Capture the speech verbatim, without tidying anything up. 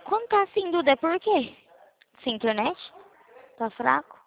Quando tá assim, Duda, é por quê? Sem internet? Tá fraco?